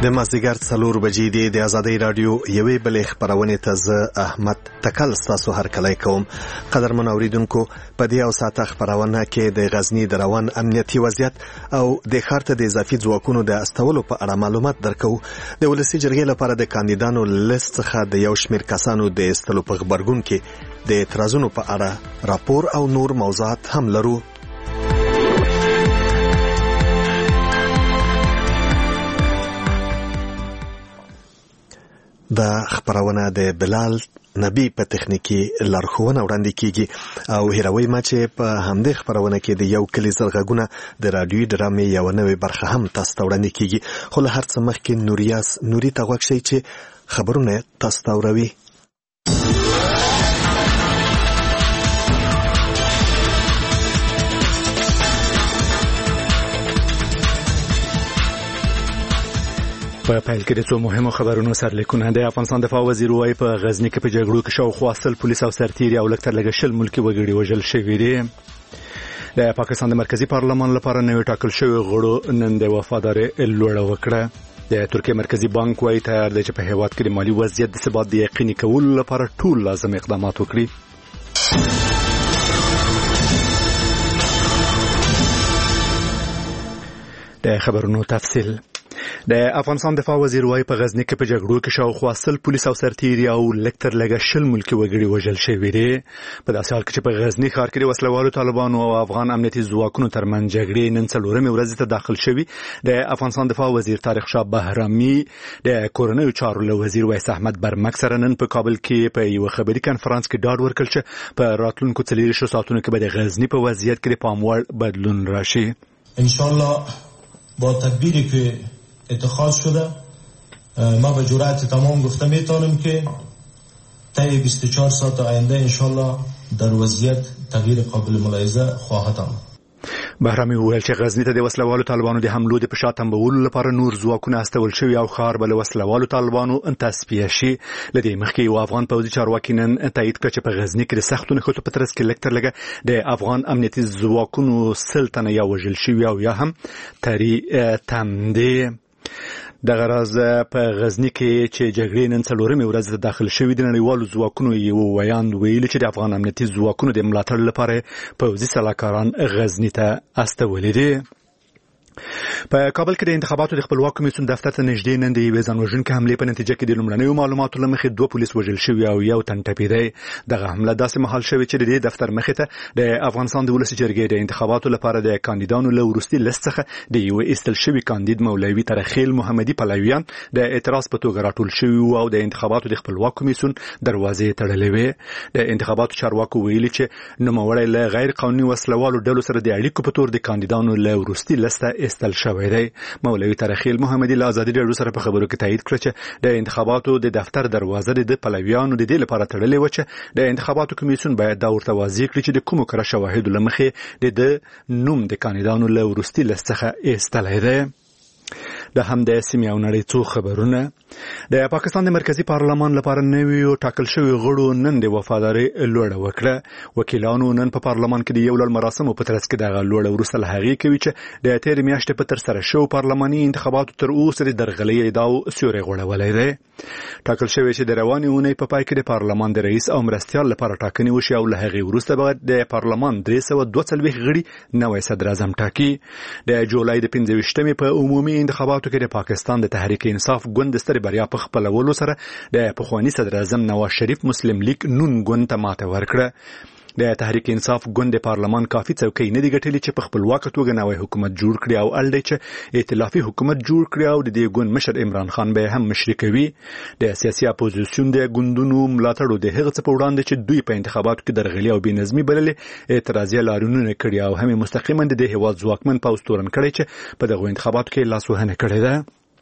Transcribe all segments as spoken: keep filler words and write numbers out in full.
د مازدیګر څلور بجې دي د آزادۍ رادیو یوې بلې خپرونې ته زه احمد تکل ستاسو هرکلی کوم. قدرمن اوریدونکو، په دې او ساعته خپرونه کې د غزني د روان امنیتي وضعیت او د ښار ته د اضافي ځواکونو د استولو په اړه معلومات درکو. د ولسي جرګې لپاره د کاندیدانو لیست څخه د یو شمېر کسانو د ایستلو په غبرګون کې د اعتراضونو په اړه راپور او نور موضوعات هم لرو. دا خبرونه د بلال نبی په تخنیکی لارښوونه وړاندې کیږي او هیروي ما چې په همدې خبرونه کې د یو کلی زرغونه د رادیوي ډرامې یو نوې برخه هم تاسو ته وړاندې کیږي. خو له هر څه مخکې نوریاس نوري ته غوږ شئ چې خبرونه تاسو ته وروي. په پیل کې د څو مهمو خبرونو سرلیکونه. د افغانستان دفاع وزیر وايي په غزني کې په جګړو کې شاوخوا سل پولیس او سرتیري او لږ تر لږه شل ملکي وګړي وژل شوي دي. د پاکستان د مرکزي پارلمان لپاره نوې ټاکل شوی غړو نن د وفادارۍ لوړه وکړه. د ترکیه مرکزي بانک وايي تیار دی چې په هیواد کې د مالي وضعیت د ثبات د یقیني کولو لپاره ټول لازم اقدامات وکړي. د خبرونو تفصیل. د افغانستان دفاع وزیر وايي په غزني کې په جګړو کې شاوخوا سل پولیس او سرتیري او لږ تر لږه شل ملکي وګړي وژل شوي دي. په داسې حال کې چې په غزني ښار کې د وسلوالو طالبانو او افغان امنیتي ځواکونو ترمنځ جګړې نن څلورمې ورځې ته داخل شوي. د افغانستان دفاع وزیر طارق شاه بهرامي د کورنیو چارو له وزیر ویس احمد برمک سره نن په کابل کې په یو خبري کانفرنس کې ډاډ ورکړ چې په راتلونکو څلوېښتو ساعتونو کې به د غزني په وضعیت کې د پام وړ بدلون راشي. ان شاء الله با تدبیری که اتخاذ شده ما به جرأت تمام گفته میتونم که طی بیست و چهار ساعت آینده انشالله در وضعیت تغییر قابل ملاحظه خواهد آمد. بهرامي وویل چې غزني ته د وسلوالو طالبانو د حملو د فشار تنبولو لپاره نور ځواکونه استول شوي او ښار به له وسلوالو طالبانو تصفیه شي. له دې مخکې یو افغان پوځي چارواکي نن تایید کړ چې په غزني کې د سختو نښتو په ترڅ کې لږ تر لږه د افغان امنیتي ځواکونو سل تنه یا وژل شوي او یا هم تری تم دي. دغه راز په غزني کې چې جګړې نن څلورمې ورځ ته داخل شوي د نړیوالو ځواکونو یو ویاند ویلي چې د افغان امنیتي ځواکونو د ملاتړ لپاره پوځي سلاکاران غزني ته استولي دي. په کابل کې د انتخاباتو د خپلواک کمیسیون دفتر ته نږدې نن د یوې ځانوژونکې حملې په نتیجه کې د لومړنیو معلوماتو له مخې دوه پولیس وژل شوي او یو تن ټپېدی. دغه حمله داسې مهال شوې چې د دې دفتر مخې ته د افغانستان د ولسي جرګې د انتخاباتو لپاره د کاندیدانو له وروستي لیست څخه د یوه ایستل شوي کاندید مولوي ترخیل محمدي پلویان د اعتراض په توګه راټول شوي وو او د انتخاباتو د خپلواک کمیسیون دروازې تړلې وې. د انتخاباتو چارواکو ویلي چې نوموړی له غیر قانوني وسلوالو ډلو سره د اړیکو په تور د کاندیدانو له وروستي لیسته ایستل شوی دی. مولوي ترخیل محمدي له ازادي راډیو سره په خبرو کې تایید کړ چې د انتخاباتو د دفتر دروازه د پلویانو د دې لپاره تړلې و چې د انتخاباتو کمیسیون باید دا ورته واضح کړي چې د کومو کره شواهدو له مخې د نوم د کاندیدانو له وروستي لیست څخه ایستلی دی. د هم د سیمې او نړۍ څو خبرونه. د پاکستان د مرکزي پارلمان لپاره نویو ټاکل شوی غړو نن د وفادارۍ لوړه وکړه. وکیلانو نن په پارلمان کې د یو ډول مراسمو په ترڅ کې دغه لوړه وروسته له هغې کوي چې د تېرې میاشتې په ترسره شوو پارلماني انتخاباتو تر اوسه د درغلۍ ادعاو سیوری غوړولی دی. ټاکل شوی چې د روانې اونۍ په پای کې د پارلمان د رئیس او مرستیال لپاره ټاکنې وشي او له هغې وروسته به د پارلمان درې سوه دوه څلوېښت غړي نوی صدر اعظم ټاکي. د جولای د پنځه ویشتمې په عمومي انتخاباتو کې د پاکستان د تحریک انصاف ګوند سترې بریا په خپلولو سره د پخواني صدر اعظم نواز شریف مسلم لیگ نون ګوند ته ماته ورکړه. د تحریک انصاف ګوند د پارلمان کافي څوکۍ نه دي ګټلې چې په خپلواکه توګه نوی حکومت جوړ کړي او اړ دی چې ائتلافي حکومت جوړ کړي او د دې ګوند مشر عمران خان به هم مشري کوي. د سیاسي اپوزیسیون د ګوندونو ملاتړو د هغه څه په وړاندې چې دوی په انتخاباتو کې درغلي او بې نظمي بللې اعتراضیه لاریونونه کړي او هم مستقیما د هیواد ځواکمن پوځ تورن کړی چې په دغه انتخاباتو کې لاسوهنه کړې ده.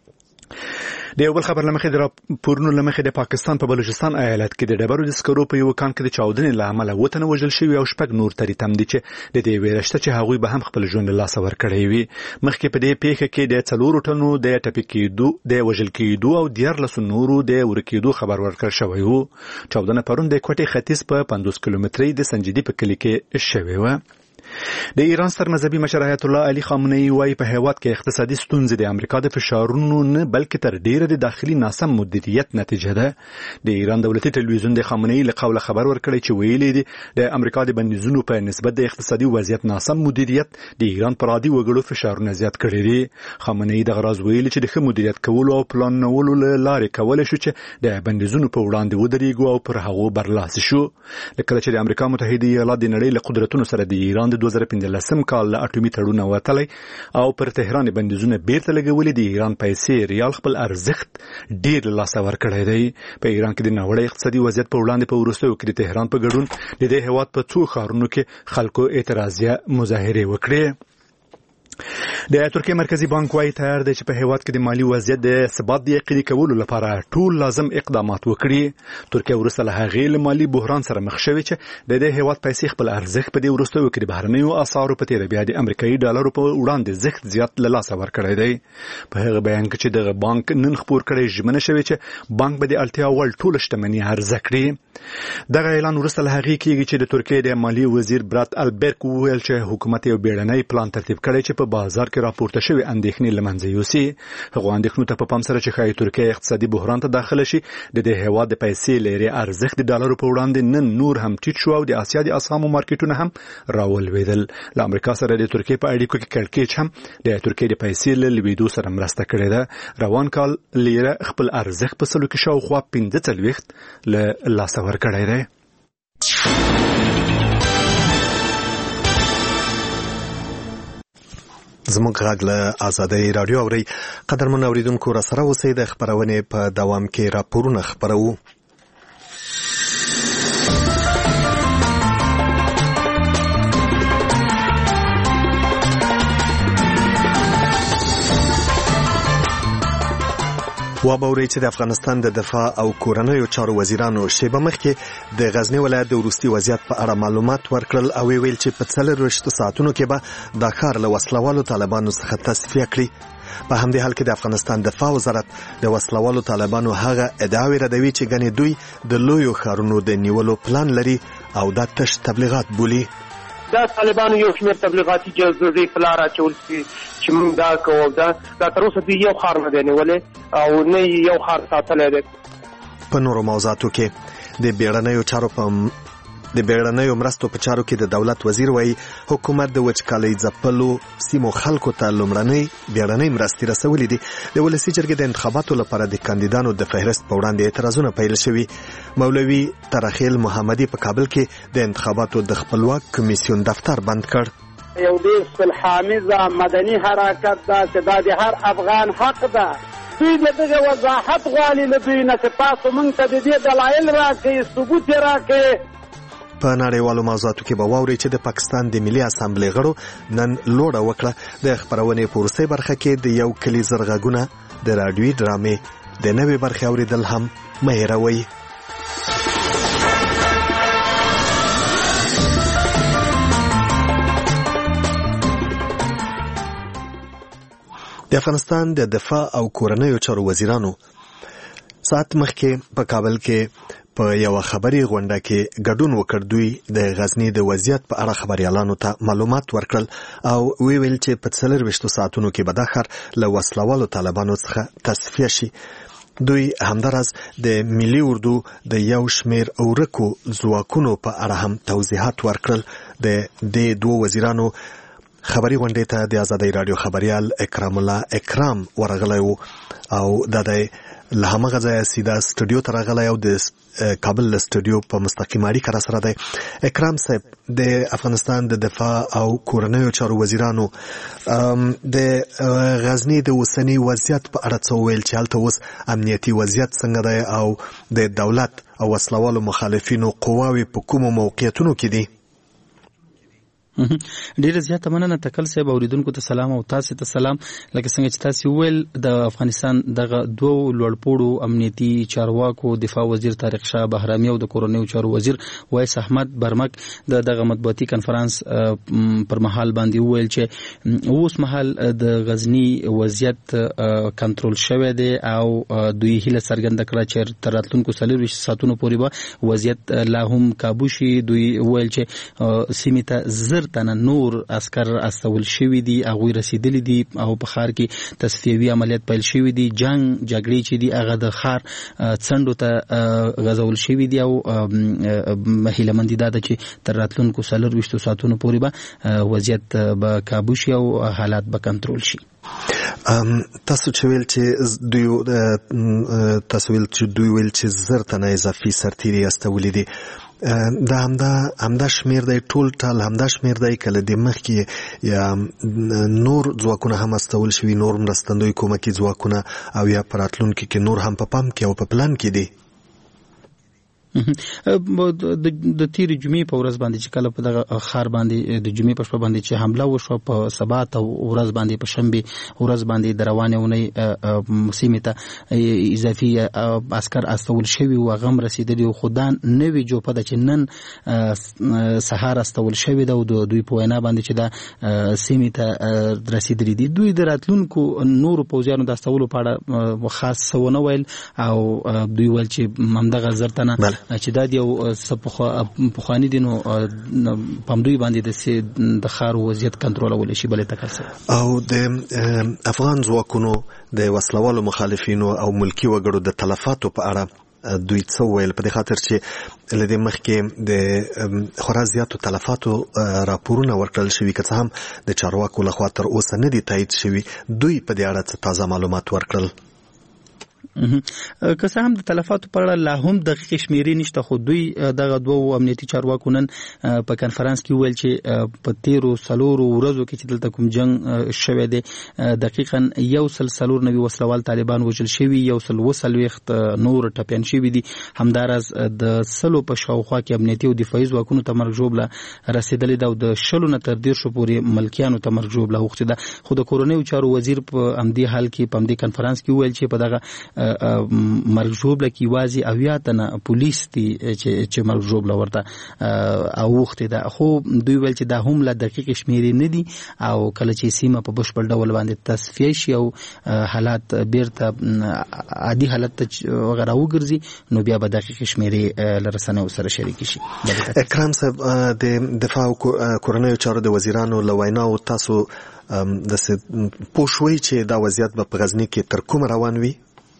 د یو بل خبر لمخې د راپورونو لمخې د پاکستان په بلوچستان ایالت کې د ډبرو د سکرو په یو کان کې د چاودنې له امله اووه تنه وژل شوي او شپږ نور ترې تم دي چې د دې ویره شته چې هغوی به هم خپل ژوند له لاسه ورکړی وي. مخکې په دې پیښه کې د څلورو تنو د ټپي کېدو د وژل کېدو او دیارلسو نورو د ورکېدو خبر ورکړل شوی و. چاودنه پرون د کوټې ختیځ په پنځوس کیلومترۍ د سنجدي په کلي کې شوې وه. د ایران ستر مذهبي مشر آیت الله علي خامنه‌ای وايي په هیواد کې اقتصادي ستونزې د امریکا د فشارونو نه بلکې تر ډیره د داخلي ناسم مدیریت نتیجه ده. د ایران دولتي ټلویزیون د خامنه‌ای له قوله خبر ورکړی چې ویلي دي د امریکا د بندیزونو په نسبت د اقتصادي وضعیت ناسم مدیریت د ایران پر عادي وګړو فشارونه زیات کړي دي. خامنه‌ای د غراز ویلي چې د ښه مدیریت کولو او پلانولو لارې کولای شو چې د بندیزونو په وړاندې ودرېږو او پر هغو برلاسي شو. لکه چې د امریکا متحده ایالات د نړۍ له قدرتونو سره د ایران د دوه زره پنځلسم کال له اټومي تړون وتلی او پر تهران بندیزونه بیرته لګولي، د ایران پیسې ریال خپل ارزښت ډیر له لاسه ورکړی دی. په ایران کې د ناوړه اقتصادي وضعیت په وړاندې په وروستیو کې د تهران په ګډون د دې هیواد په څو ښارونو کې خلکو اعتراضیه مظاهرې وکړې. د ترکیه مرکزی بانک وايي تیار دی چې په هیواد کې د مالی وضعیت د ثبات د یقیني کولو لپاره ټول لازم اقدامات وکړي. ترکیه وروسته له هغې له مالي بحران سره مخ شوې چې د دې هیواد پیسې خپل ارزښت په دې وروستیو کې د بهرنیو اسعارو په تیره بیا د امریکایي ډالرو په وړاندې زښت زیات له لاسه ورکړی دی. په هغه بیان کې چې دغه بانک نن خپور کړی ژمنه شوې چې بانک به د اړتیا وړ ټوله شتمني عرضه کړي. دغه اعلان وروسته له هغې کېږي چې د ترکیې د مالي وزیر برات البرک وویل چې حکومت یو بیړنی پلان ترتیب کړی چې په بازار کې راپورته شوی اندېښنې له منځه یوسي. هغو اندېښنو ته په پام سره چې ښایي ترکیه اقتصادي بحران ته داخله شي، د دې هیواد د پیسې لري ارزښت د ډالرو په وړاندې نن نور هم ټیټ شو او د اسیا د اسهامو مارکیټونه هم راولوېدل. له امریکا سره د ترکیې په اړیکو کې کړکېچ هم د ترکیې د پیسې له لوېدو سره مرسته کړې ده. روان کال لیره خپل ارزښت په سلو کې شاوخوا پنځه څلوېښت له لاسه ورکړی دی. زموږ غږ له آزادۍ راډیو اورئ. قدرمن اوریدونکو را سره اوسئ، د خپرونې په دوام کې راپورونه خپروو. وابورئ چې د افغانستان د دفاع او کورنیو چارو وزیرانو شیبه مخکې د غزنی ولایت د وروستي وضعیت په اړه معلومات ورکړل او ویل چې په څلورویشتو ساعتونو کې به دا ښار له وسلوالو طالبانو څخه تصفیه کړي. په همدې حال کې د افغانستان دفاع وزارت د وسلوالو طالبانو هغه ادعاوې ردوي چې ګنې دوی د لویو ښارونو د نیولو پلان لري او دا تش تبلیغات بولي. دا طالبانو یو شمېر تبلیغاتي جزئي په لاره اچول چې موږ دا کوو، دا دا تر اوسه دوی یو ښار نه دی نیولی او نه یو ښار ساتلی دی. په نورو موضوعاتو کې د بیړنیو چارو په د بیړنیو مرستو په چارو کې د دولت وزیر وایي حکومت د وچکالۍ ځپلو سیمو خلکو ته لومړنۍ بیړنۍ مرستې رسولې دي. د ولسي جرګې د انتخاباتو لپاره د کاندیدانو د فهرست په وړاندې اعتراضونه پیل شوي. مولوي ترخیل محمدي په کابل کې د انتخاباتو د خپلواک کمیسیون دفتر بند کړ. یو ډېر صلح‌آمیزه مدني حرکت ده چې دا د هر افغان حق ده. دوی د دغه وضاحت غواړي له دوی نه چې تاسو موږ ته د دې دلایل راکړئ، ثبوت یې راکړئ. په نړیوالو موضوعاتو کې به واورئ چې د پاکستان د ملي اسامبلې غړو نن لوړه وکړه. د خپرونې په وروستۍ برخه کې د یو کلي زرغږونه د راډیوي ډرامې د نوې برخې اورېدل هم مه هېروئ. د افغانستان د دفاع او کورنیو چارو وزیرانو ساعت مخکې په کابل کې په یو خبري غونډه کې ګډون وکړ. دوی د غزنی د وضعیت په اړه خبريالانو ته معلومات ورکړل او وی ویل چې په څلورویشتو ساعتونو کې به دا ښار له وسلوالو طالبانو څخه تصفیه شي. دوی همداراز د ملي اردو د یو شمیر اورکو ځواکونو په اړه هم توضیحات ورکړل. د دې دوه وزیرانو خبري غونډې ته د آزادۍ راډیو خبريال اکرام الله اکرام ورغلی و او د دې له همغه ځایه سیده سټوډیو ته راغلی او د کابل له سټوډیو په مستقیم اړیکه را سره دی. اکرام صاحب، د افغانستان د دفاع او کورنیو چارو وزیرانو د غزنی د اوسني وضعیت په اړه څه وویل چې هلته اوس امنیتي وضعیت څنګه دی او د دولت او وسلوالو مخالفینو قواوې په کومو موقعیتونو کې دي؟ ډیره زیاته مننه تکل صاحب. اوریدونکو ته سلام او تاسو ته سلام. لکه څنګه چې تاسو ویل د افغانستان دغه دوه لوړپوړو امنیتي چارواکو دفاع وزیر طارق شاه بهرامي او د کورنیو چارو وزیر وایس احمد برمک د دغه مطبوعاتي کانفرنس پر مهال باندې ویل چې اوس مهال د غزنی وضعیت کنټرول شوی دی او دوی هیله څرګنده کړه چې تر راتلونکو څلورویشت ساعتونو پورې به وضعیت لا هم کابو شي. دوی ویل چې سیمه ته زر تنه نور عسكر استول شوی دي هغه رسیدلی دي او په خار کې تصفیوي عملیات پیل شوی دي جنگ جګړې چې دي هغه د خار څنډو ته غزول شوی دي او هیله مندي دا ده چې تر راتلونکو څلور ویشتو ساعتونو پورې به وضعیت به کابو شي او حالات به کنټرول شي. تاسو چې ویل چې دوی تاسو ویل چې دوی ویل چې زر تنه اضافي سرتیري استولې دي دا همدا همدا شمیر دی ټول ټال همدا شمیر دی کله د مخکې یا نور ځواکونه هم استول شوي نور مرستندوی کومکي ځواکونه او یا پراتلونکي کې نور هم په پام کې او په پلان کې دي. د تیر جمعې په ورځ باندې چې کله په دغه خار باندې د جمعې په شپه باندې چې حمله وشو په سبات او ورځ باندې په شنبه ورځ باندې د روانې اونۍ سیمې ته اضافي عسكر استول شوي او غم رسیدلی او خدان نوې جوپه د چې نن سهار استول شوي د دوی په وینا باندې چې د سیمې ته رسیدلی دي. دوی د راتلونکو نور پوځیانو د استولو په اړه خاص څه ویل او دوی ول چې همدغه زرتنه چې دا یو پخوانی دي نو پمدوی باندې د خار وضعیت کنټرولول شي بلې تکل او د افغان ځواکونو د وسلوالو مخالفینو او ملکی وګړو د تلفاتو په اړه دوی څه ویل په خاطر چې لدې مخکې د خورا زیاتو تلفاتو راپورونه ورکړل شوي که څه هم د چارواکو لخوا تر اوسه نه دي تایید شوي دوی په دې اړه څه تازه معلومات ورکړل؟ که څه هم د تلفاتو په اړه لا هم دقیق شمیرې نشته خو دوی دغه دوه امنیتي چارواکو نن په کانفرنس کې ویل چې په تیرو څلورو ورځو کې چې دلته کوم جنگ شوی دی دقیقاً یو سل څلور نوي وسلوال طالبان وژل شوي یو سل اووه څلوېښت نور ټپیان شوي دي همداراز د سلو په شاوخوا کې امنیتي او دفاعي ځواکونو ته مرګ ژوبله رسېدلې ده او د شلو نه تر دېرشو پورې ملکیانو ته مرګ ژوبله اوښتې ده. خو د کورنیو چارو وزیر په همدې حال کې په همدې کانفرنس کې وویل چې په دغه مرګ ژوبله کې یوازې اویا تنه پولیس دي چې مرګ ژوبله ورته اوښتې ده. خو دوی ویل چې دا هم لا دقیق شمیرې نه دي او کله چې سیمه په بشپړ ډول باندې تصفیه شي او حالات بیرته عادي حالت ته راوګرځي نو بیا به دقیق شمیرې له رسنیو سره شریکې شي. اکرام صاحب د دفاع او کورنیو چارو د وزیرانو له ویناو تاسو داسې پوه شوئ چې دا وضعیت به په غزني کې تر کومه روان وي؟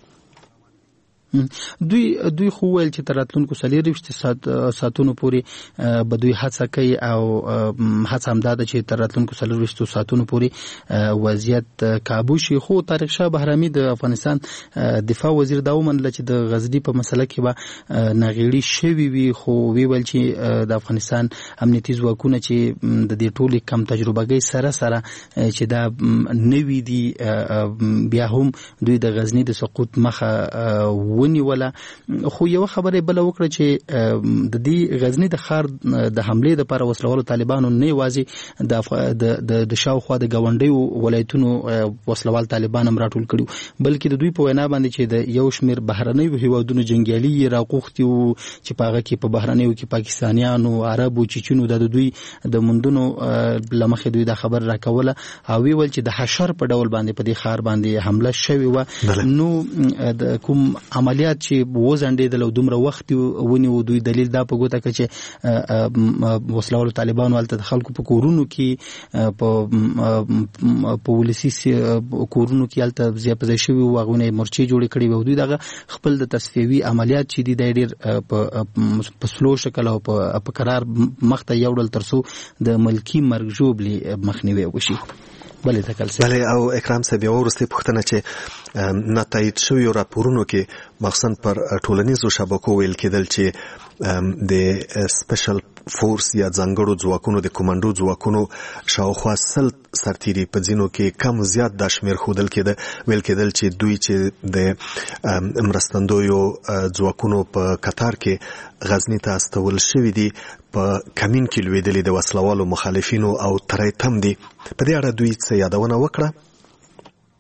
دوی دوی خو ویل چې تر راتلونکو څلېرویشت ساعت ساعتونو پورې به دوی هڅه کوي او هڅه همدا ده چې تر راتلونکو څلېرویشتو ساعتونو پورې وضعیت کابو شي. خو طارق شاه بهرامي د افغانستان دفاع وزیر دا ومنله چې د غزني په مسله کې به ناغېړي شوي وي خو وی ویل چې د افغانستان امنیتي ځواکونه چې د دې ټولې کم تجربهګۍ سره سره چې دا نوي دي بیا هم دوی د غزني د سقوط مخه ونیوله. خو یو خبره بل وکړه چې د دې غزنی د خار د حمله د پر وسلوالو طالبانو نه یوازې د د شاوخوا د گاونډیو ولایتونو وسلوال طالبان هم راټول کړي بلکې د دوی په وینا باندې چې د یو شمیر بهرنیو هیوادونو جنگیالي راغوختي او چې پاغه کې په بهرنیو کې پاکستانیانو عربو چچونو د دوی د مندونو لمخې دوی د خبر راکوله او ویل چې د حشر په ډول باندې په دې خار باندې حمله شوی و. نو د کوم عملیات چې وزنډېدل او دومره وخت ونیو دوی دلیل دا په ګوته کړ چې وسلوالو طالبانو هلته د خلکو په کورونو کې په په ولسي کورونو کې هلته ځای په ځای شوي وو هغوی نه یې مرچې جوړې کړې وې او دوی دغه خپل د تصفیوي عملیات چې دي دا ډېر په سلو شکل او په قرار مخ ته یوړل تر څو د ملکي مرګ ژوبلې مخنیوی وشي. بله تکل سي بله او اکرام صاحب یو وروستۍ پوښتنه چې نتایید شویو راپورونو کې مخصوصا پر ټولنیزو شبکو ویل کېدل چې د سپیشل فورس یا ځانګړو ځواکونو د کمانډو ځواکونو شاوخوا سل سرتیري په ځینو کې کم زیات دا شمیر ښودل کېده ویل کېدل چې دوی چې د مرستندویو ځواکونو په قطار کې غزني ته استول شوي دي په کمین کې لوېدلي د وسلوالو مخالفینو او تری تم دي په دې اړه دوی څه یادونه وکړه؟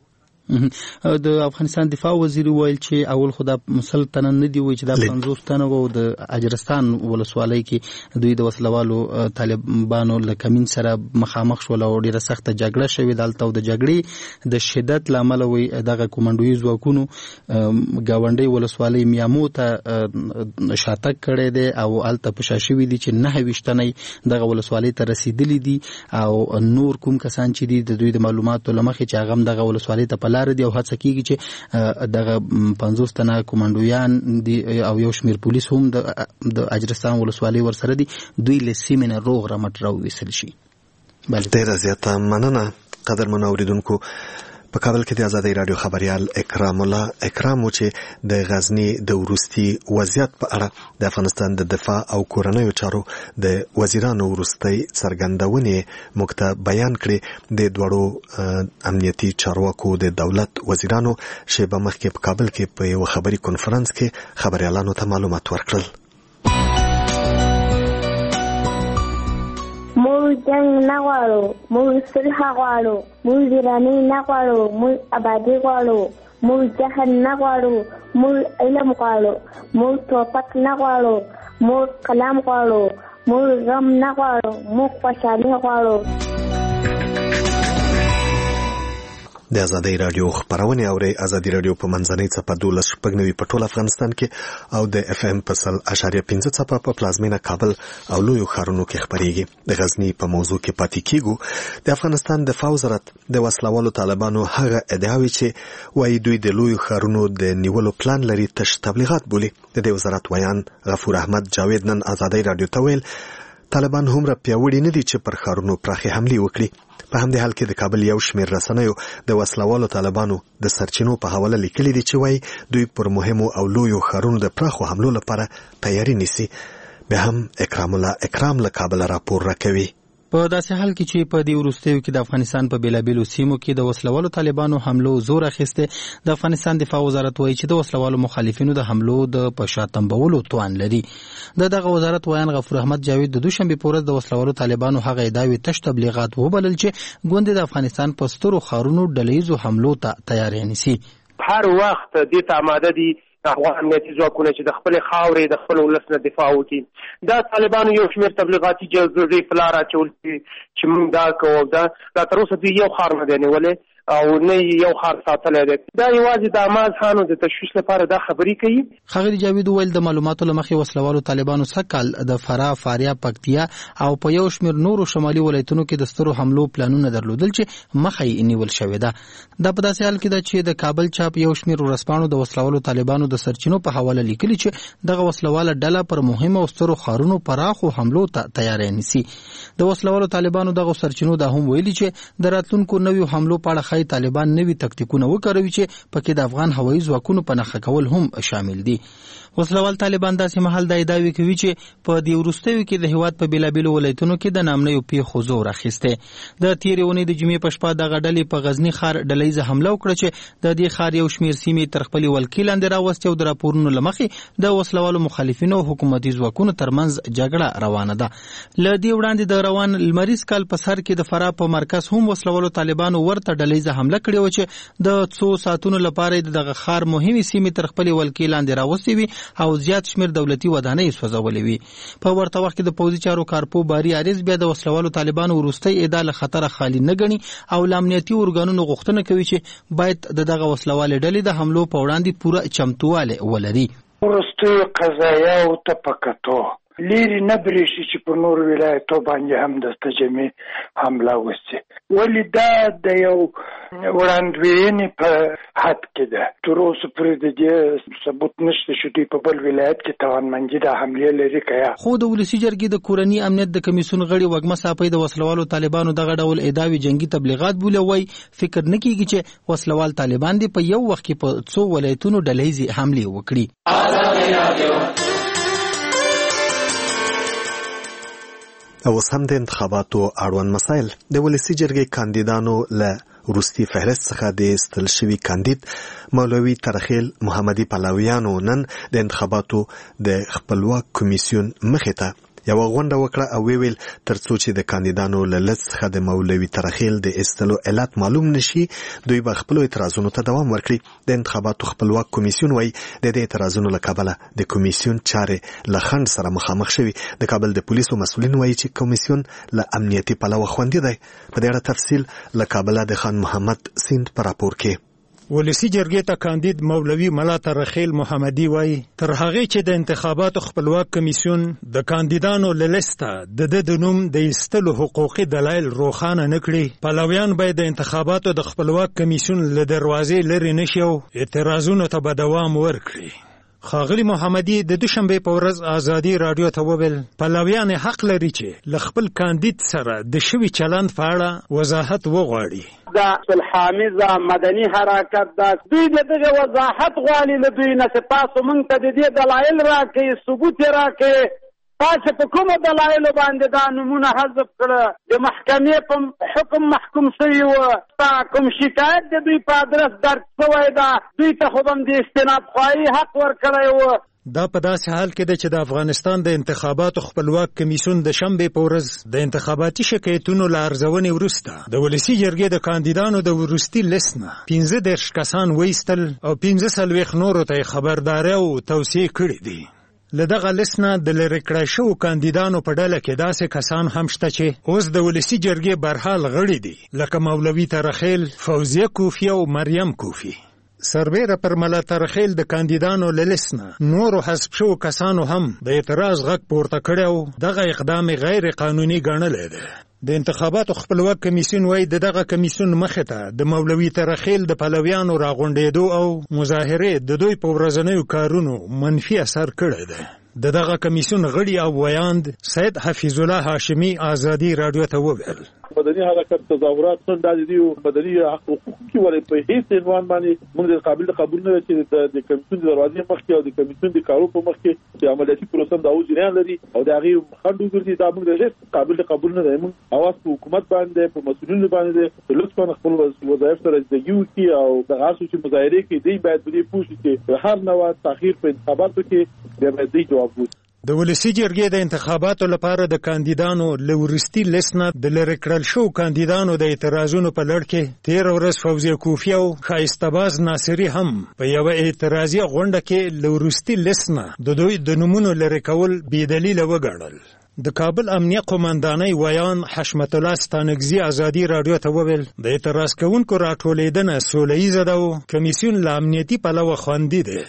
د افغانستان دفاع وزیر ویل چې اول خدا مسل تنه نه دی وای چې د پنځوس تنه وو د اجرستان ولسوالۍ کې دوی د وسلوالو طالبانو له کمین سره مخامخ شول او ډیره سخته جګړه شوې دلته او د جګړې د شدت لامل وي دغه کومندوي ځواکونو گاونډي ولسوالۍ میامو ته شاتګ کړي دي او الته پښاشوي دي چې نه وشتنې دغه ولسوالۍ ته رسیدلې دي او نور کوم کسان چې دي د دوی د معلوماتو لمخې چې هغه دغه ولسوالۍ ته پلار دي او هڅه کیږي چې دغه پنځوس تنه کومندویان دي او یو شمیر پولیس هم د اجرستان ولسوالۍ ورسره دي دوی له سیمه روغ رمټ راوېسل شي. بل ډیر زیاته مننه قدرمن اوریدونکو. په کابل کې د آزادۍ رادیو خبريال اکرام الله اکرام چې د غزنی د وروستي وضعیت په اړه د افغانستان د دفاع او کورنیو چارو د وزیرانو وروستي څرګندونې مکته بیان کړي. د دوړو امنیتي چارواکو د دولت وزیرانو شیبه مخکې په کابل کې په یو خبري کانفرنس کې خبريالانو ته معلومات ورکړل. موږ جنگ نه غواړو، موږ صلح غواړو، موږ ویراني نه غواړو، موږ آبادي غواړو، موږ جهل نه غواړو، موږ علم غواړو، موږ توپک نه غواړو، موږ قلم غواړو، موږ غم نه غواړو، موږ خوشحالي غواړو. د آزادۍ رادیو خبرونه اوري. آزادۍ رادیو په منځنۍ څپه دولس شپږ نوي په ټول افغانستان کې او د اف ام په سل اشاریه پنځه څپه په پلازمینه کابل او لویو ښارونو کې خبريږي. د غزنی په موضوع کې پاتې کیږو. د افغانستان دفاع وزارت د وسلوالو طالبانو هغه ادعاوي چې وایي دوی د لویو ښارونو د نیولو پلان لري تش تبلیغات بولي. د دې وزارت ویان غفور احمد جاوید نن آزادۍ رادیو ته ویل طالبان هم را پیاوړي نه دي چې پر ښارونو پراخي حملې وکړي. په همدې حال کې د کابل یو شمېر رسنیو د وسلوالو طالبانو د سرچینو په حواله لیکلي دي چې وایي دوی پر مهمو او لویو ښارونو د پراخو حملو لپاره تیاری نیسي. بیا هم اکرام الله اکرام له کابل راپور راکوي. په داسې حال کې چې په دې وروستیو کې د افغانستان په بیلابیلو سیمو کې د وسلوالو طالبانو حملو زور اخیسته، د افغانستان دفاع وزارت وایي چې د وسلوالو مخالفینو د حملو د پشاتمبولو توان لري. د دغه وزارت ویان غفور احمد جاوید د دوشنبه پورز د وسلوالو طالبانو هغه ادعاوی تش تبلیغات وبلل چې ګوند د افغانستان په سترو ښارونو ډلهیزو حملو ته تیاری نیسي. هر وخت دې ته آماده دي افغان امنیتي ځواکونه چې د خپل خاورې د خپل ولس نه دفاع وکړي. دا طالبانو یو شمېر تبلیغاتي جزوزي په لار اچول چې موږ دا کوو دا دا تر اوسه دوی یو ښار نه دی نیولی او نه یو ښار ساتلی دی. دا یوازې د اما ځانو د تشویش لپاره دا خبرې کوي. ښاغلي جاوید وویل د معلوماتو له مخې وسلوالو طالبانو سږکال د فراه، فاریاب، پکتیا او په یو شمېر نورو شمالي ولایتونو کې د سترو حملو پلانونه درلودل چې مخه یې نیول شوې ده. دا په داسې حال کې ده چې د کابل چاپ یو شمېر ورځپاڼو د وسلوالو طالبانو د سرچینو په حواله لیکلي چې دغه وسلواله ډله پر مهمو او سترو ښارونو پراخو حملو ته تیاری نیسي. د وسلوالو طالبانو دغه سرچینو دا هم ویلي چې د راتلونکو نویو حملو په اړه طالبان نوي تکتیکونه وکاروي چې پکې د افغان هوایي ځواکونو په نښه کول هم شامل دي. وسلوال طالبان داسې مهال د ادعاوې کوي چې په دې وروستیو کې د هیواد په بیلابیلو ولایتونو کې د نامنیو پیښو زور اخیسته. د تیرې اونۍ د جمعې په شپه دغه ډلې په غزنی ښار ډلهیزه حمله وکړه چې د دې ښار یو شمېر سیمې تر خپلې ولکې لاندې راوستې او د راپورونو له مخې د وسلوالو مخالفینو او حکومتي ځواکونو ترمنځ جګړه روانه ده. له دې وړاندې د روان لمریز کال په سر کې د فراه په مرکز هم وسلوالو طالبانو ورته ډلهیزه حمله کړې و چې د څو ساعتونو لپاره دغه ښار مهمې سیمې تر خپلې ولکې لاندې راوستې وي او زیات شمېر دولتي ودانۍ سوځولې وي. په ورته وخت کې د پوځي چارو کارپو باري عارض بیا د وسلوالو طالبانو وروستۍ ادعا له خطره خالي نه ګڼي او له امنیتي ارګانونو غوښتنه کوي چې باید د دغه وسلوالې ډلې د حملو په وړاندې پوره چمتووالی ولري. وروستیو قضایاو ته په کتو لیرې نه برېښي چې په نورو ولایتو باندې هم د تجمع حمله وشي، ولې دا د یو وړاندوینې په حد کې ده. تر اوسه پورې د دې ثبوت نشته چې دوی په بل ولایت کې توانمندي د حملې لري که یا. خو د ولسي جرګې د کورني امنیت د کمیسیون غړي وږمه صافۍ د وسلوالو طالبانو دغه ډول ادعاوې جنگي تبلیغات بولي. وایي فکر نه کېږي چې وسلوال طالبان دې په یو وخت کې په څو ولایتونو ډلهیزې حملې وکړي. او اوس هم د انتخاباتو اړوند مسایل. د ولسي جرګې کاندیدانو له وروستي فهرست څخه د ایستل شوي کاندید مولوي ترخیل محمدي پلاویانو نن د انتخاباتو د خپلواک کمیسیون مخې ته یو غونډه وکړه او ویل ترڅو چې د کاندیدانو له لست څخه د مولوي ترخیل د استلو علت معلوم نشي دوی به خپل اعتراضونو ته دوام ورکړي. د انتخاباتو خپلواک کمیسیون وایي د دې اعتراضونو له کبله د کمیسیون چارې له خنډ سره مخامخ شوي. د کابل د پولیسو مسؤلین وایي چې کمیسیون له امنیتي پلوه خوندي دی. په دې اړه تفصیل له کابل د خان محمد سیند په راپور کې. ولسی جرګې ته کاندید مولوي ملا ترخیل محمدي وایي تر هغه چې د انتخاباتو خپلواک کمیسیون د کاندیدانو له لسته د د نوم د ایستلو حقوقي دلایل روښانه نه کړي پلویان باید د انتخاباتو د خپلواک کمیسیون له دروازې لرې نشي او اعتراضونو ته به دوام ورکړي. ښاغلي محمدي د دوشنبه په ورځ آزادي رادیو ته وویل پلویان حق لري چې له خپل کاندید سره د شوي چلند په اړه وضاحت وغواړي. دا صلحامیزه مدني حرکت دا دوی دغه وضاحت غواړي له دوی نه چې تاسو موږ ته د دې دلایل راکړئ ثبوت راکړئ تاسو په کومه دلایل باندې دا نمونه حذف کړه د محکمې په حکم محکوم شوی و تا کوم شکایت د دوی په ادرس درج شوی دا دوی ته خو هم د استناد خواهی حق ورکړی و. دا په داسې حال کې ده چې د افغانستان د انتخاباتو خپلواک کمیسیون د شنبې په ورځ د انتخاباتي شکایتونو له ارزونې وروسته د ولسي جرګې د کاندیدانو د وروستي لیست نه پنځه دېرش کسان وایستل او پنځه څلوېښت نورو ته یې خبرداری او توصیې کړې دي. له دغه لیست نه د لرې کړای شوو کاندیدانو په ډله کې داسې کسان هم شته چې اوس د ولسي جرګې برحال غړي دي لکه مولوي ترخیل، فوزیه کوفی او مریم کوفی. سربیره پر ملا ترخیل د کاندیدانو له لیست نه نورو حذف شوو کسانو هم د اعتراض غږ پورته کړی او دغه اقدام غیر قانوني ګڼلی دی. د انتخاباتو خپلواک کمیسیون وایي د دغه کمیسیون مخې ته د مولوي ترخیل د پلویانو راغونډېدو او مظاهرې د دوی په ورځنیو کارونو منفي اثر کړی دی. د دغه کمیسیون غړي او ویاند سید حفیظ الله هاشمی آزادي رادیو ته وویل مدني حرکت تظاهرات څنګه دي او مدني حقوق کی ولې په هیڅ عنوان باندې موږ د قابل قبول نه چې د کمیسیون دروازې مخکې او د کمیسیون د کارو په مخکې چې عملیاتي پروسه د او جریان لري او د هغه خنډ وګرځي دا موږ د هیڅ قابل قبول نه دی. موږ اواز په حکومت باندې په مسؤلینو باندې لطفا خپل وظایف سره ځګیو کی او د هغه چې مظاهره کې دی باید دې پوښتنه چې هر نوع تاخير په انتخاباتو کې د باندې جواب وي. د ولسي جرګې د انتخاباتو لپاره د کاندیدانو له وروستي لیست نه د لرې کړل شوو کاندیدانو د اعتراضونو په لړ کې تېره ورځ فوزیه کوفی او ښایستهباز ناصري هم په یوه اعتراضي غونډه کې له وروستي لیست نه د دوی د نومونو لرې کول بېدلیله وګڼل. د کابل امنیه قومندانۍ ویان حشمت الله ستانکزي آزادي رادیو ته وویل د اعتراض کوونکو راټولېدنه سوله ییزه ده او کمیسیون له امنیتي پلوه خوندي دی.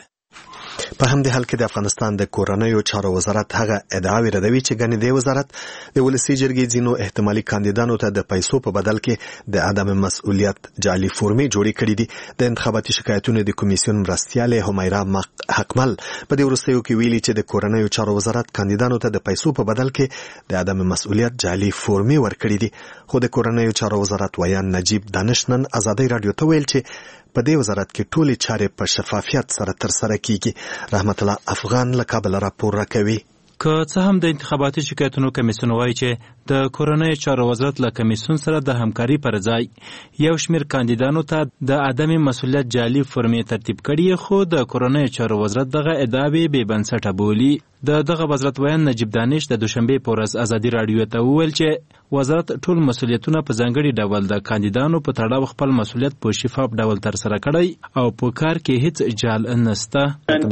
په همدې حال کې د افغانستان د کورنیو چارو وزارت هغه ادعاوې ردوي چې ګڼې د وزارت د ولسي جرګې ځینو احتمالي کاندیدانو ته د پیسو په بدل کې د عدم مسؤلیت جعلي فورمې جوړې کړې دي. د انتخاباتي شکایتونو د کمیسیون مرستیاله همیرا حقمل په دې وروستیو کې ویلي چې د کورنیو چارو وزارت کاندیدانو ته د پیسو په بدل کې د عدم مسؤلیت جعلي فورمې ورکړې دي. خو د کورنیو چارو وزارت ویان نجیب دانش نن آزادۍ رادیو ته ویل چې په دې وزارت کې ټولې چارې په شفافیت سره ترسره کیږي. رحمت الله افغان له کابل راپور راکوي. که څه هم د انتخاباتي شکایتونو کمیسیون وایي چې د کورنیو چارو وزارت له کمیسیون سره د همکاري پر ځای یو شمېر کاندیدانو ته د عدم مسؤلیت جعلي فورمې ترتیب کړي، خو د کورنیو چارو وزارت دغه ادعاوې بې بنسټه بولي. د دغه وزارت ویان نجیب دانش د دوشنبې په ورځ آزادي رادیو ته وویل چې وزارت ټول مسؤلیتونه په ځانګړي ډول د کاندیدانو په تړاو خپل مسؤلیت په شفاف ډول ترسره کړی او په کار کې هیڅ جعل نشته.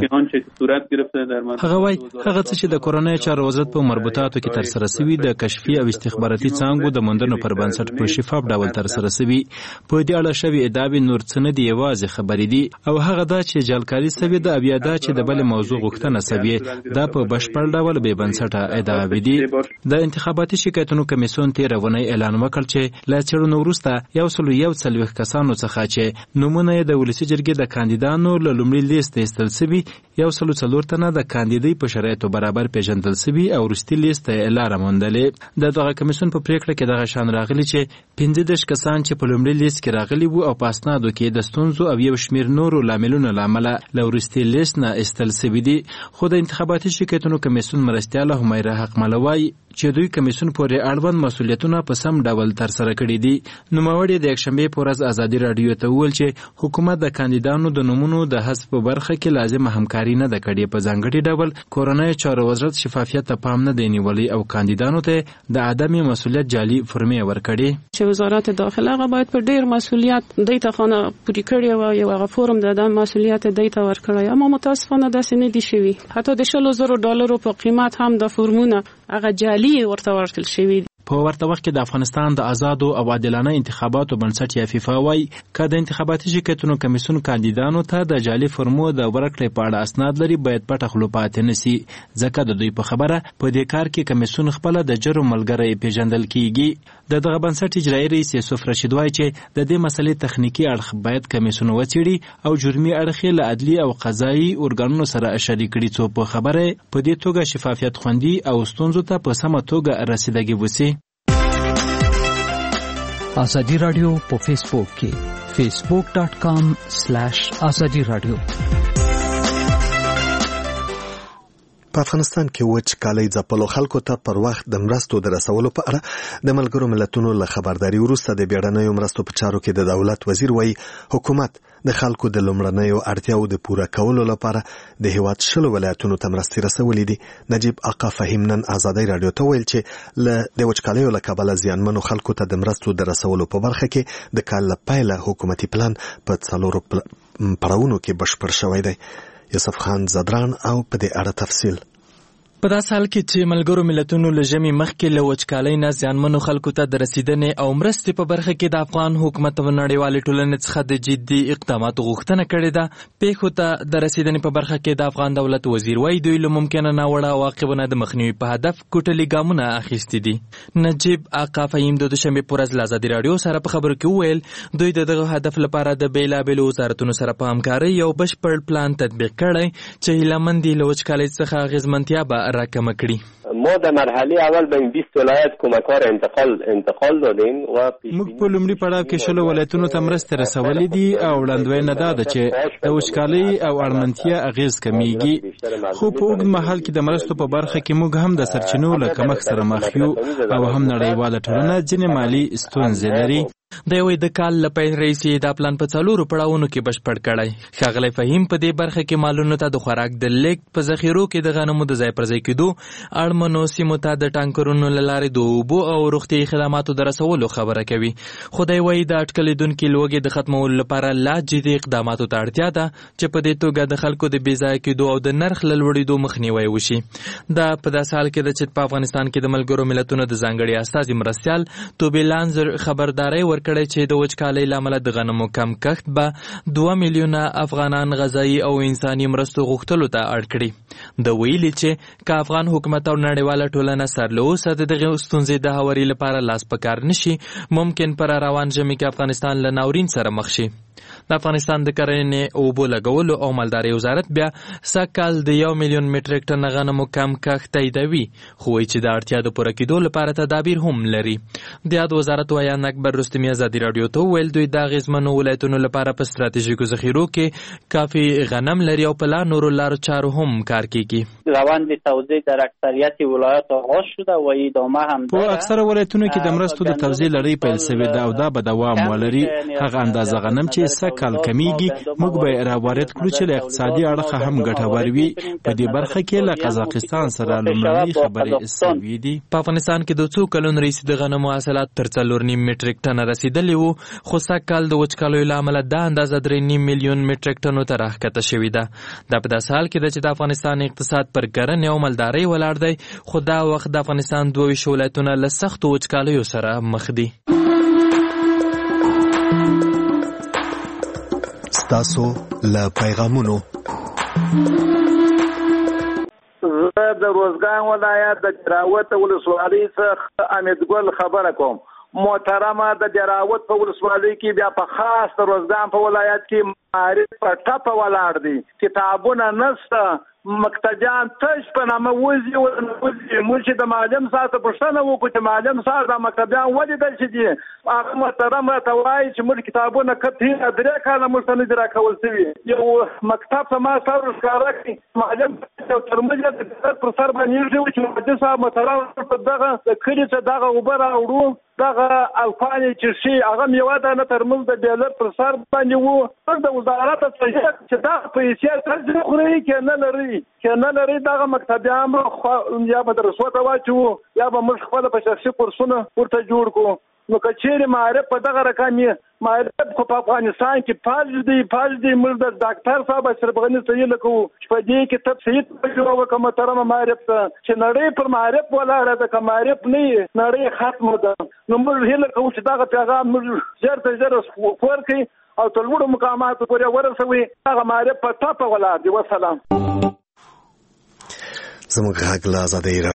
هغه وایي هغه څه چې د کورنیو چارو وزارت په مربوطاتو کې ترسره شوي د کشفي او استخباراتي څانګو د موندنو پر بنسټ په شفاف ډول ترسره شوي. په دې اړه شوي ادعاوې نور څه نه دي، یوازې خبرې دي او هغه دا چې جعلکاري شوې ده او یا دا چې د بلې موضوع غوښتنه شوې دا په بشپړ ډول بې بنسټه ادعاوې دي. د انتخاباتي شکایتونو کمیسیون تېره اونۍ اعلان وکړ چې له څېړنو وروسته یو سل یو څلوېښت کسانو څخه چې نومونه یې د ولسي جرګې د کاندیدانو له لومړي لیست ایستل شوي، یو سل څلور تنه د کاندیدۍ په شرایطو برابر پیژندل شوي او وروستي لیست ته لاره موندلې. د دغه کمیسیون په پریکړه کې دغه شان راغلي چې پنځه دېرش کسان چې په لومړي لیست کې راغلي وو او په اسنادو کې د ستونزو او یو شمېر نورو لاملونو له امله له وروستي لیست نه ایستل شوي دي. خو د انتخاباتي شکایتونو کمیسیون مرستیاله همیرا حقمل وایي چې دوی کمیسیون پورې اړوند مسؤلیتونه په سم ډول ترسره کړي دي. نوموړي د یکشنبې په ورځ ازادي راډیو ته وویل چې حکومت د کاندیدانو د نومونو د حذف په برخه کې لازمه همکاري نه ده کړې. په ځانګړي ډول کورنۍ چارو وزارت شفافیت ته پام نه دی نیولی او کاندیدانو ته د عدم مسؤلیت جعلي فرمې ورکړي. چې وزارت داخله هغه باید په ډیر مسؤلیت دیته خانه پوری کړی و یو هغه فورم د مسؤلیت دیته ورکړی، اما متاسفانه داسې نه دي شوي. حتی د شلو زرو ډالرو په قیمت هم د فورمونه هغه جعلي ورته ورکړل شوي. په ورته وخت کې د افغانستان د آزادو او عادلانه انتخاباتو بنسټ یا فیفا وايي که د انتخاباتي شرکتونو کمیسیون کاندیدانو ته د جعلي فرمو د ورکړې په اړه اسناد لري باید پټه خوله پاتې نه سي، ځکه د دوی په خبره په دې کار کې کمیسیون خپله د جرم ملګری پیژندل کیږي. د دغه بنسټ اجرایي رئیس یوسف رشید وایي چې د دې مسلې تخنیکي اړخ باید کمیسیون وڅېړي او جرمي اړخ یې له عدلي او قضایي ارګانونو سره شریک کړي څو په خبره په دې توګه شفافیت خوندي او ستونزو ته په سمه توګه رسیدګي وسي. آزادی رادیو په فیسبوک کې فیسبوک ډاٹ کام سلیش آزادی رادیو. په افغانستان کې وچ کالي ځپلو خلکو ته پر وخت د مرستو د رسولو په اړه د ملګرو ملتونو له خبرداري وروسته د بیړنیو مرستو په چارو کې د دولت وزیر وایي حکومت د خلکو د لومړنیو اړتیاو د پوره کولو لپاره د هیواد شلو ولایتونو ته مرستې رسولې دي. نجیب آقا فهیم نن آزادی رادیو ته ویل چې له د وچکالیو له کبله زیانمنو خلکو ته د مرستو د رسولو په برخه کې د کال له پیله حکومتي پلان په څلورو پړاوونو کې بشپړ شوی دی. یوسف خان زدران او په دې اړه تفصیل. په داسې حال کې چې ملګرو ملتونو له ژمي مخکې له وچکالۍ نه زیانمنو خلکو ته د رسیدنې او مرستې په برخه کې د افغان حکومت او نړیوالې ټولنې څخه د جدي اقداماتو غوښتنه کړې ده. پیښو ته د رسیدنې په برخه کې د افغان دولت وزیر وایي دوی له ممکنه ناوړه عواقبو نه د مخنیوي په هدف کوټلي ګامونه اخیستي دي. نجیب آقا فهیم د دوشنبې په ورځ له ازادي راډیو سره په خبرو کې وویل دوی د دغه هدف لپاره د بېلابېلو وزارتونو سره په همکارۍ یو بشپړ پلان تطبیق کړی چې هیلهمند دي له وچکالۍ څخه اغېزمنتیا به راکمه کړي. ما در مرحله اول به این بیست ولایت کمکار انتقال انتقال دادیم و موږ په لومړي پړاو کې شلو ولایتونو ته مرستې رسولې دي او وړاندوینه دا ده چې د وچکالۍ او اړمنتیا اغېز کمیږي، خو په اوږد مهال کې د مرستو په برخه کې موږ هم د سرچینو له کمښت سره مخ یو او هم نړیواله ټولنه ځینې مالي ستونزې لري. د یوې د کال له پیل راهیسې دا پلان په څلورو پړاوونو کې بشپړ کړی. ښاغلی فهیم په دې برخه کې مالونو ته د خوراک د لیږد په ذخیرو کې د غنمو د ځای پر ځای کېدو، اړمنو سیمو ته د ټانکرونو له لارې د اوبو او روغتیایي خدماتو د رسولو خبره کوي. خو دی وایي د اټکلېدونکي لوږې د ختمولو لپاره لا جدي اقداماتو ته اړتیا ده چې په دې توګه د خلکو د بې ځایه کېدو او د نرخ له لوړېدو مخنیوی وشي. دا په داسې حال کې ده چې په افغانستان کې د ملګرو ملتونو د ځانګړي استازي مرستیال توبې لانزر خبرداری ورکړی چې د وچکالۍ له امله د غنمو کم کښت به دوه میلیونه افغانان غذایي او انساني مرستو غوښتلو ته اړ کړي. د ویلي چې که افغان حکومت او نړیواله ټولنه سر له اوسه د دغې ستونزې د هواري لپاره لاس په کار نشي، ممکن پر روان ژمي کې افغانستان له ناورین سره مخ شي. د افغانستان د کرنې اوبو لګولو او مالدارۍ وزارت بیا سږکال د یو میلیون مټریک ټن غنمو کم کښت تاییدوي، خو وایي چې د اړتیا د پوره کېدو لپاره تدابیر هم لري. د یاد وزارت ویان اکبر رستمي ازادي راډیو ته وویل دوی د اغېزمنو ولایتونو لپاره په ستراتیژیکو ذخیرو کې کافي غنم لري او په لا نورو لارو چارو هم کار کیږي. روند توزیع در اکثریت ولایات آغاز شده و ادامه هم داره. په اکثره ولایتونو کې د مرستو د توزیع لړۍ پیل شوې ده او دا به دوام ولري. هغه اندازه غنم چې سږکال کمیږي موږ به راوارد کړو چې له اقتصادي اړخه هم ګټور وي. په دې برخه کې له قزاقستان سره لومړنۍ خبرې شوې دي. په افغانستان کې د څو کلونو راهیسې د غنمو حاصلات تر څلور نیم مټریک ټنه رسیدلي وو، خو سږکال د وچکالیو له امله دا اندازه درې نیم میلیون مټریک ټنو ته راښکته شوې ده. دا په داسې حال کې ده چې د افغانستان اقتصاد پر کرنې او مالدارۍ ولاړ دی، خو دا وخت د افغانستان دوه ویشت ولایتونه له سختو وچکالیو سره مخ دي. ستاسو له پیغامونو زه د روزګان ولایت د جراوت ولسوالۍ څخه امیدګل خبره کوم. محترمه د جراوت په ولسوالۍ کې بیا په خاص د روزګان په ولایت کې معارف په ټپه ولاړ دي، کتابونه نشته، مکتبیان تش په نامه وځي او وځي موږ د معلم ساته پښتنه وکړو چې معلم سره د مکتبیان ولې دل شي دي هغه محترم ته وایي چې موږ کتابونه کته درې کاله موږ نه درا کول سوي یو مکتب ته ما سره ښکارا کوي معلم ترمجه د پر سر باندې چې محدث صاحب محترم په دغه کړي چې دغه وبره وړو دغه الفانی چې شي هغه میواده نه ترمز د بیلر پر سر باندې وو د وزارت څخه چې دا پیسې ترځي خوري کې نه لري کې نه لري دغه مکتبیان یا مدرسو ته واچو یا به موږ خپل په شخصي کورسونه ورته جوړ کو نو کچېره معرف په دغه رقمي معرف په افغانستان کې پاج دی پاج دی موږ د ډاکټر صاحب اشرف غنی ته لیکو چې په دې کې تفصیل جوړ وکم ترمه معرف چې نړۍ پر معرف ولاړه ده معرف نه نړۍ ختم ده نو موږ هله کوم چې دغه پیغام موږ زرته زر خور کوي او تلوړو مقامات پورې ورسوي هغه معرف په تاسو ولاړ دی. والسلام. زموږ حق لا آزادۍ